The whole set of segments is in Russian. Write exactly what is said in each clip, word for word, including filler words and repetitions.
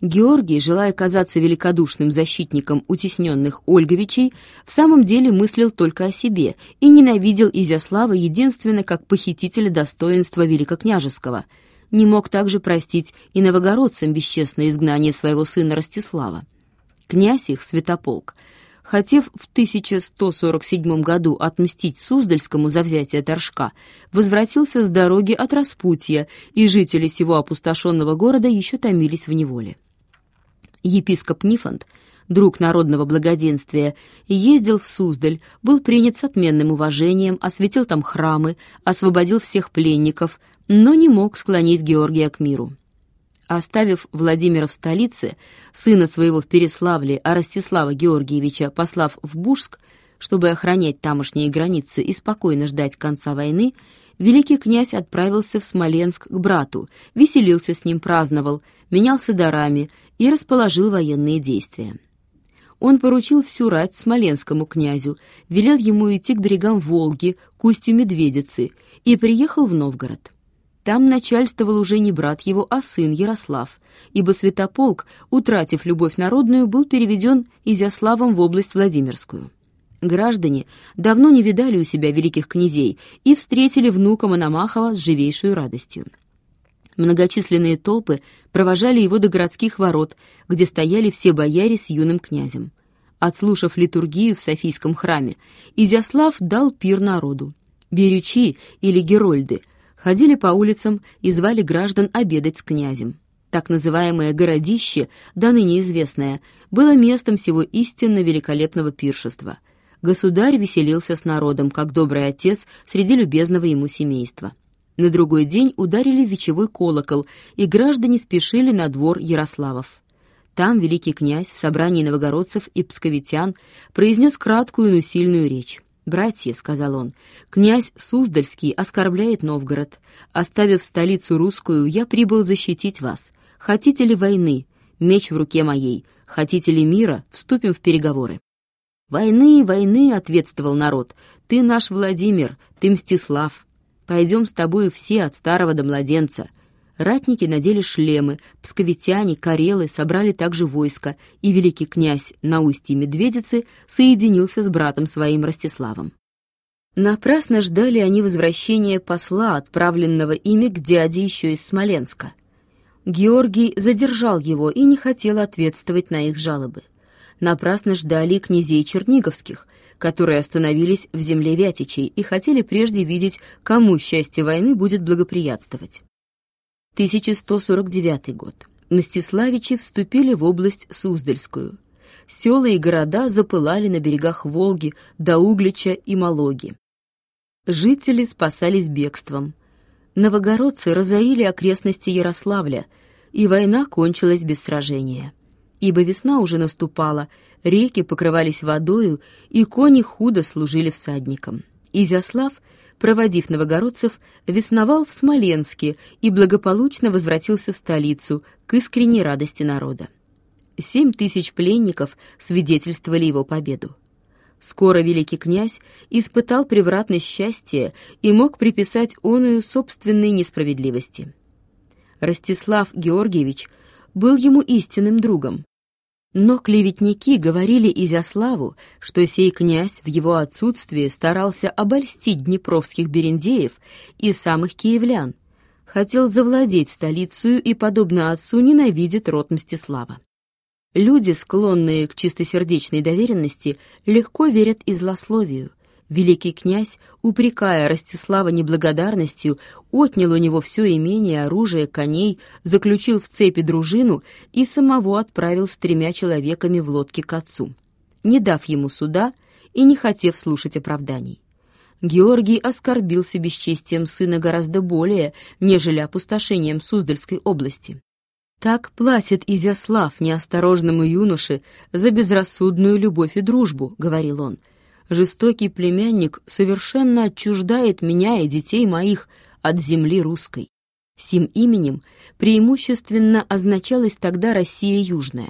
Георгий, желая казаться великодушным защитником утесненных Ольговичей, в самом деле мыслил только о себе и ненавидел Изяслава единственно как похитителя достоинства великокняжеского. Не мог также простить и новогородцам бесчестное изгнание своего сына Ростислава. Князь их, Святополк, хотев в тысяча сто сорок седьмом году отмстить Суздальскому за взятие Торжка, возвратился с дороги от Распутья, и жители сего опустошенного города еще томились в неволе. Епископ Нифонт, друг народного благоденствия, ездил в Суздаль, был принят с отменным уважением, осветил там храмы, освободил всех пленников, но не мог склонить Георгия к миру. Оставив Владимира в столице, сына своего в Переславле, а Ростислава Георгиевича послав в Бужск, чтобы охранять тамошние границы и спокойно ждать конца войны, великий князь отправился в Смоленск к брату, веселился с ним, праздновал, менялся дарами и расположил военные действия. Он поручил всю рать смоленскому князю, велел ему идти к берегам Волги, к устью Медведицы, и приехал в Новгород. Там начальствовал уже не брат его, а сын Ярослав, ибо Святополк, утратив любовь народную, был переведен Изяславом в область Владимирскую. Граждане давно не видали у себя великих князей и встретили внука Мономахова с живейшей радостью. Многочисленные толпы провожали его до городских ворот, где стояли все бояре с юным князем. Отслушав литургию в Софийском храме, Изяслав дал пир народу. Берючи или герольды ходили по улицам и звали граждан обедать с князем. Так называемое городище, до ныне известное, было местом всего истинно великолепного пиршества. Государь веселился с народом, как добрый отец среди любезного ему семейства. На другой день ударили в вечевой колокол, и граждане спешили на двор Ярославов. Там великий князь в собрании новогородцев и псковитян произнес краткую, но сильную речь. «Братья», — сказал он, — «князь Суздальский оскорбляет Новгород. Оставив столицу русскую, я прибыл защитить вас. Хотите ли войны? Меч в руке моей. Хотите ли мира? Вступим в переговоры». «Войны, войны», — ответствовал народ. «Ты наш Владимир, ты Мстислав. Пойдем с тобою все от старого до младенца». Ратники надели шлемы, псковитяне, карелы собрали также войско, и великий князь на устье Медведицы соединился с братом своим Ростиславом. Напрасно ждали они возвращения посла, отправленного ими к дяде еще из Смоленска. Георгий задержал его и не хотел ответствовать на их жалобы. Напрасно ждали князей черниговских, которые остановились в земле Вятичей и хотели прежде видеть, кому счастье войны будет благоприятствовать. тысяча сто сорок девятый год. Мстиславичи вступили в область Суздальскую. Села и города запылали на берегах Волги до Углича и Малоги. Жители спасались бегством. Новогородцы разорили окрестности Ярославля, и война кончилась без сражения. Ибо весна уже наступала, реки покрывались водою, и кони худо служили всадникам. Изяслав, проводив новогородцев, весновал в Смоленске и благополучно возвратился в столицу к искренней радости народа. Семь тысяч пленников свидетельствовали его победу. Скоро великий князь испытал превратность счастья и мог приписать оную собственной несправедливости. Ростислав Георгиевич был ему истинным другом. Но клеветники говорили Изяславу, что сей князь в его отсутствие старался обольстить днепровских берендеев и самых киевлян, хотел завладеть столицей и, подобно отцу, ненавидит род Мстислава. Люди, склонные к чистосердечной доверенности, легко верят и злословию. Великий князь, упрекая Ростислава неблагодарностью, отнял у него все имение, оружие, коней, заключил в цепи дружину и самого отправил с тремя человеками в лодке к отцу, не дав ему суда и не хотев слушать оправданий. Георгий оскорбился бесчестием сына гораздо более, нежели опустошением Суздальской области. Так платит Изяслав неосторожному юноше за безрассудную любовь и дружбу, — говорил он. Жестокий племянник совершенно отчуждает меня и детей моих от земли русской. Сим именем преимущественно означалась тогда Россия Южная.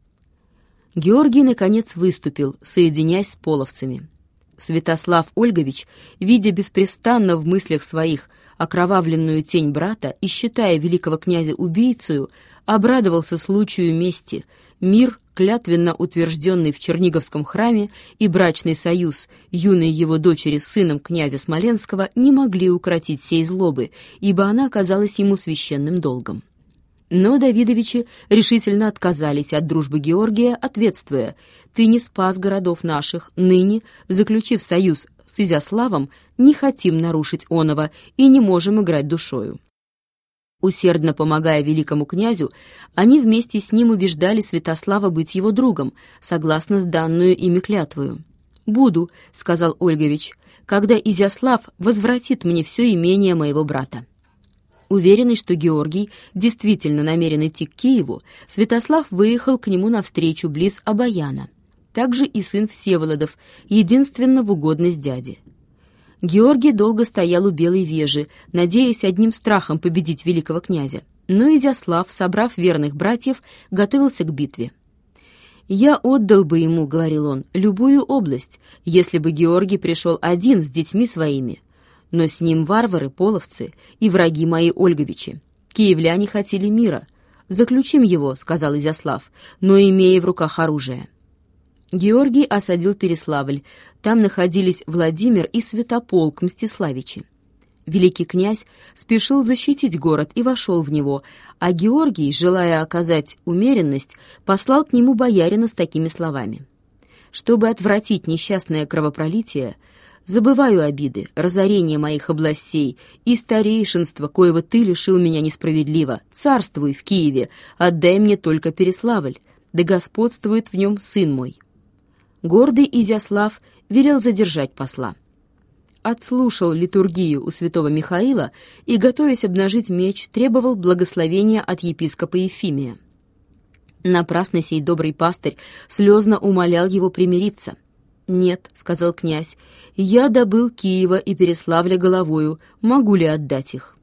Георгий, наконец, выступил, соединяясь с половцами. Святослав Ольгович, видя беспрестанно в мыслях своих окровавленную тень брата и, считая великого князя убийцею, обрадовался случаю мести. Мир, клятвенно утвержденный в Черниговском храме, и брачный союз юной его дочери с сыном князя Смоленского не могли укротить сей злобы, ибо она оказалась ему священным долгом. Но Давидовичи решительно отказались от дружбы Георгия, ответствуя: «Ты не спас городов наших, ныне, заключив союз с Изяславом, не хотим нарушить оного и не можем играть душою». Усердно помогая великому князю, они вместе с ним убеждали Святослава быть его другом, согласно с данную ими клятвою. «Буду», — сказал Ольгович, — «когда Изяслав возвратит мне все имение моего брата». Уверенный, что Георгий действительно намерен идти к Киеву, Святослав выехал к нему навстречу близ Обояна. Также и сын Всеволодов, единственно в угодность дяди. Георгий долго стоял у Белой Вежи, надеясь одним страхом победить великого князя. Но Изяслав, собрав верных братьев, готовился к битве. «Я отдал бы ему, — говорил он, — любую область, если бы Георгий пришел один с детьми своими. Но с ним варвары, половцы и враги мои Ольговичи. Киевляне хотели мира. Заключим его, — сказал Изяслав, — но имея в руках оружие». Георгий осадил Переславль. Там находились Владимир и Святополк Мстиславичи. Великий князь спешил защитить город и вошел в него, а Георгий, желая оказать умеренность, послал к нему боярина с такими словами: «Чтобы отвратить несчастное кровопролитие, забываю обиды, разорение моих областей и старейшинство, коего ты лишил меня несправедливо. Царствуй в Киеве, отдай мне только Переславль, да господствует в нем сын мой». Гордый Изяслав велел задержать посла. Отслушал литургию у святого Михаила и, готовясь обнажить меч, требовал благословения от епископа Ефимия. Напрасно сей добрый пастырь слезно умолял его примириться. «Нет, — сказал князь, — я добыл Киева и Переславля головою, могу ли отдать их?»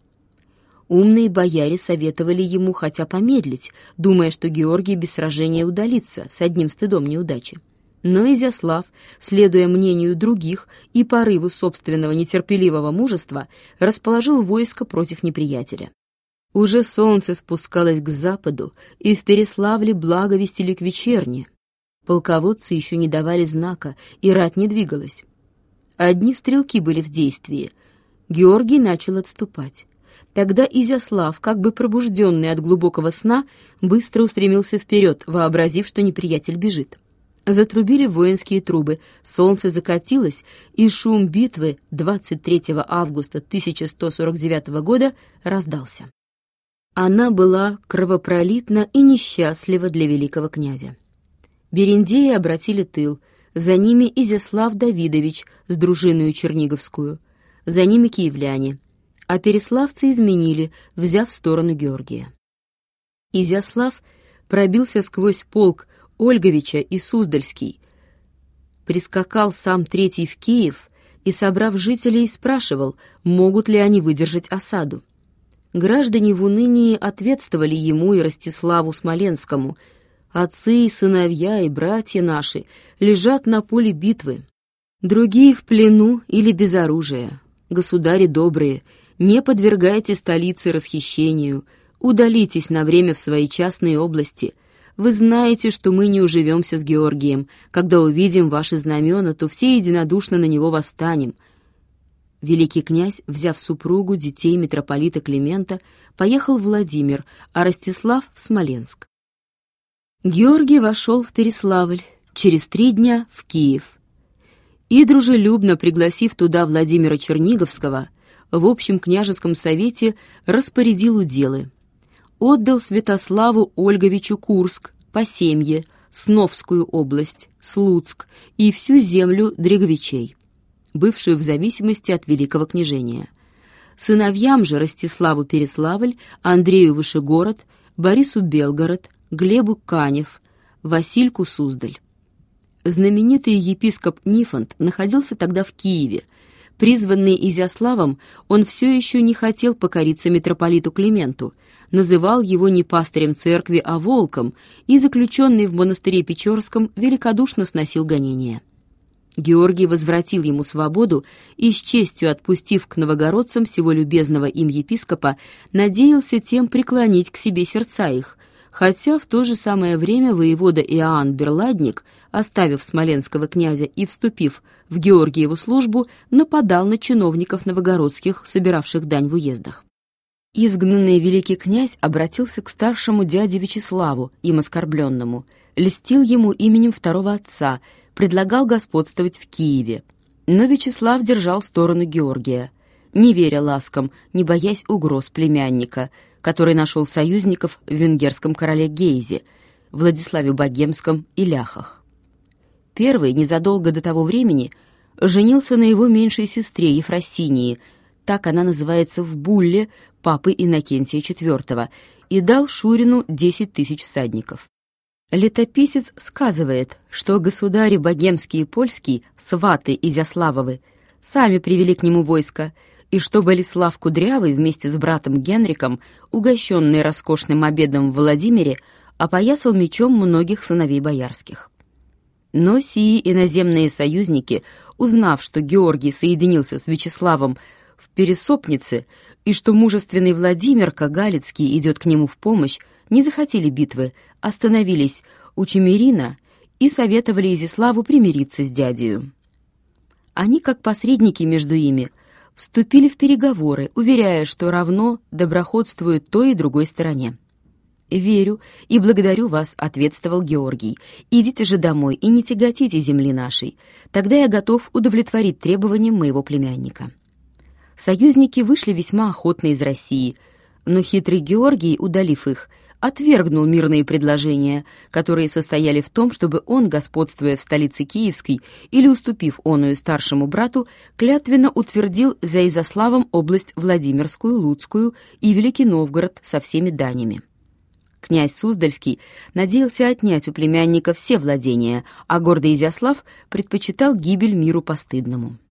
Умные бояре советовали ему хотя помедлить, думая, что Георгий без сражения удалится с одним стыдом неудачи. Но Изяслав, следуя мнению других и порыву собственного нетерпеливого мужества, расположил войско против неприятеля. Уже солнце спускалось к западу, и в Переславле благо вестили к вечерне. Полководцы еще не давали знака, и рать не двигалась. Одни стрелки были в действии. Георгий начал отступать. Тогда Изяслав, как бы пробужденный от глубокого сна, быстро устремился вперед, вообразив, что неприятель бежит. Затрубили воинские трубы, солнце закатилось, и шум битвы двадцать третьего августа тысяча сто сорок девятого года раздался. Она была кровопролитна и несчастлива для великого князя. Берендеи обратили тыл, за ними Изяслав Давидович с дружиною черниговскую, за ними киевляне, а переславцы изменили, взяв сторону Георгия. Изяслав пробился сквозь полк Ольговича и Суздальский, прискакал сам третий в Киев и, собрав жителей, спрашивал, могут ли они выдержать осаду. Граждане в унынии ответствовали ему и Ростиславу Смоленскому: «Отцы и сыновья и братья наши лежат на поле битвы, другие в плену или без оружия. Государи добрые, не подвергайте столицы расхищению, удалитесь на время в свои частные области. Вы знаете, что мы не уживемся с Георгием. Когда увидим ваши знамена, то все единодушно на него восстанем». Великий князь, взяв супругу, детей митрополита Климента, поехал в Владимир, а Ростислав — в Смоленск. Георгий вошел в Переславль, через три дня — в Киев. И, дружелюбно пригласив туда Владимира Черниговского, в общем княжеском совете распорядил уделы. Отдал Святославу Ольговичу Курск, Посемье, Сновскую область, Слуцк и всю землю Дреговичей, бывшую в зависимости от Великого княжения. Сыновьям же Ростиславу Переславль, Андрею Вышегород, Борису Белгород, Глебу Канев, Васильку Суздаль. Знаменитый епископ Нифонт находился тогда в Киеве. Призванный Изяславом, он все еще не хотел покориться митрополиту Клименту, называл его не пастырем церкви, а волком, и, заключенный в монастыре Печорском, великодушно сносил гонения. Георгий возвратил ему свободу и, с честью отпустив к новогородцам всего любезного им епископа, надеялся тем преклонить к себе сердца их, хотя в то же самое время воевода Иоанн Берладник, оставив смоленского князя и вступив в Георгиеву службу, нападал на чиновников новогородских, собиравших дань в уездах. Изгнанный великий князь обратился к старшему дяде Вячеславу, им оскорбленному, льстил ему именем второго отца, предлагал господствовать в Киеве. Но Вячеслав держал сторону Георгия, не веря ласкам, не боясь угроз племянника, который нашел союзников в венгерском короле Гейзе, Владиславе Богемском и ляхах. Первый, незадолго до того времени, женился на его меньшей сестре Ефросинии, так она называется в булле папы Иннокентия четвёртого, и дал Шурину десять тысяч всадников. Летописец сказывает, что государи богемский и польский, сваты Изяславовы, сами привели к нему войско, и что Болеслав Кудрявый вместе с братом Генриком, угощенный роскошным обедом в Владимире, опоясал мечом многих сыновей боярских. Но сии иноземные союзники, узнав, что Георгий соединился с Вячеславом в Пересопнице и что мужественный Владимир Кагалицкий идет к нему в помощь, не захотели битвы, остановились у Чемерина и советовали Изяславу примириться с дядею. Они, как посредники между ими, вступили в переговоры, уверяя, что равно доброходствуют той и другой стороне. «Верю и благодарю вас», — ответствовал Георгий. «Идите же домой и не тяготите земли нашей. Тогда я готов удовлетворить требованиям моего племянника». Союзники вышли весьма охотно из России, но хитрый Георгий, удалив их, отвергнул мирные предложения, которые состояли в том, чтобы он, господствуя в столице Киевской или уступив оную старшему брату, клятвенно утвердил за Изяславом область Владимирскую, Луцкую и Великий Новгород со всеми данями. Князь Суздальский надеялся отнять у племянника все владения, а гордый Изяслав предпочитал гибель миру постыдному.